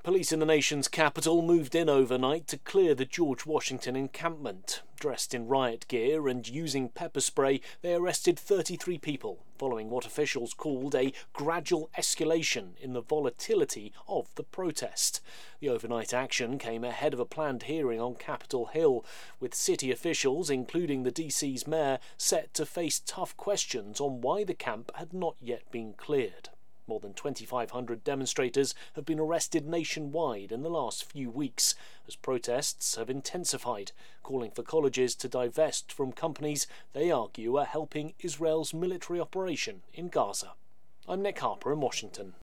Police in the nation's capital moved in overnight to clear the George Washington encampment. Dressed in riot gear and using pepper spray, they arrested 33 people, following what officials called a gradual escalation in the volatility of the protest. The overnight action came ahead of a planned hearing on Capitol Hill, with city officials, including the DC's mayor, set to face tough questions on why the camp had not yet been cleared. More than 2,500 demonstrators have been arrested nationwide in the last few weeks as protests have intensified, calling for colleges to divest from companies they argue are helping Israel's military operation in Gaza. I'm Nick Harper in Washington.